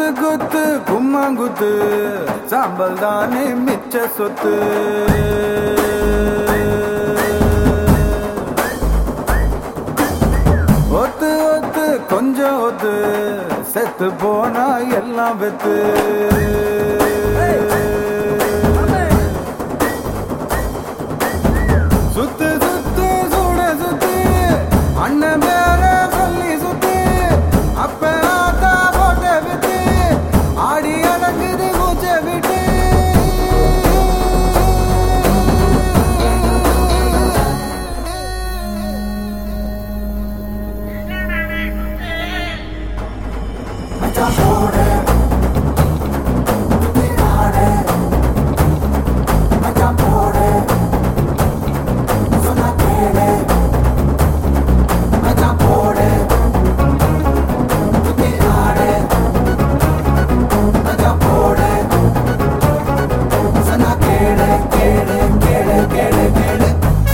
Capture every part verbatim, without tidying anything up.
குத்து குத்து கும்மாங்குத்து சாம்பல் தானே மிச்ச சொத்து. ஒத்து ஒத்து கொஞ்சம் ஒத்து செத்து போனா எல்லாம் வெத்து. சுத்து சுத்து சூட சுத்து அண்ணன் பேர சொல்லி சுத்து அப்ப ஆத்தா போட்ட விட்டு ஆடி அடங்குது மூச்ச விட்டு. மச்சான் போட மச்சான் போட சொன்னா கேளு. மச்சான் போட ஆடு மச்சான் போட சொன்னா கேளு கேளு கேளு கேளு கேளு.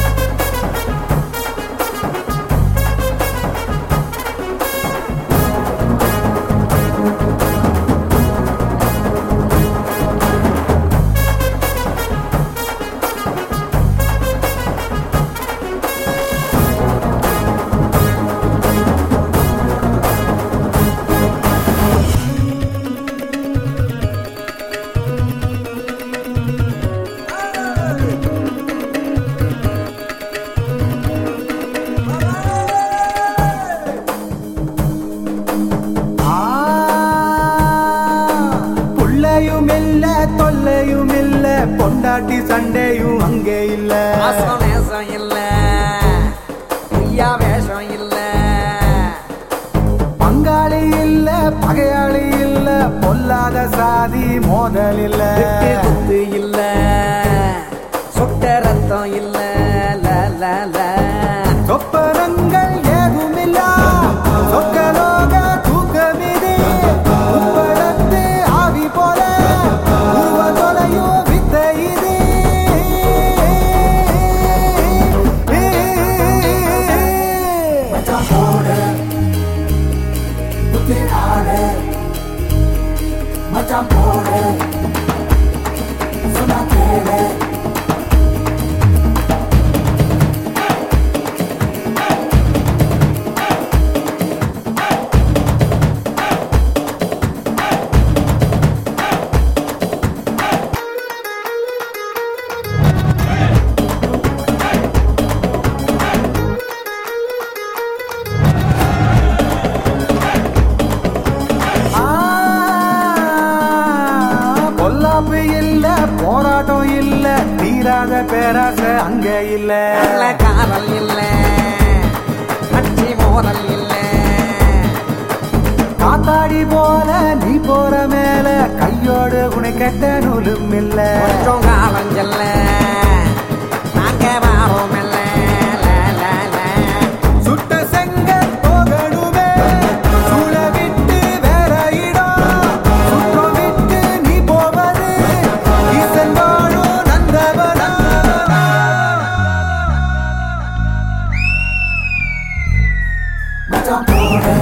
புள்ளையும் இல்ல தொல்லையும் இல்ல பொண்டாட்டி சண்டையும் அங்கே இல்ல. நேசம் இல்ல ஐயா வேஷம் இல்ல. பங்காளி இல்ல பகையாளி இல்ல பொல்லாத சாதி மோதல் இல்ல. குத்து இல்ல சொட்ட ரத்தம் இல்ல. சொப்பனங்கள் ஏதும் இல்ல சொக்கலோக தூக்கமிது உப்பளத்து ஆவி போல உருவ தொலையும் வித்த இது. மச்சான் போடு புத்தி ஆடு மச்சான் போடு சொன்னா கேளு. பொல்லாப்பு இல்ல போராட்டம் இல்ல தீராத பேராசை அங்க இல்ல. காதல் இல்ல கட்சி மோதல் இல்ல. காத்தாடி போல நீ போற மேல கையோடு உனை கெட்ட நூலும் இல்ல. கொஞ்சம் காலம் செல்ல நாங்க வாரோம் இல்ல. சுட்ட செங்க போகணுமே சூழ விட்டு வேற இடம் சுற்றம் விட்டு நீ போவது ஈசன் வாழும் நந்தவனா. மச்சான் போட